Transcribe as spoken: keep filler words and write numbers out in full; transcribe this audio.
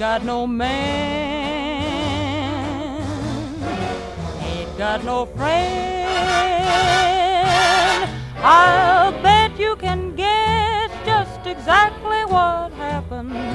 got no man, ain't got no friend. I'll bet you can guess just exactly what happened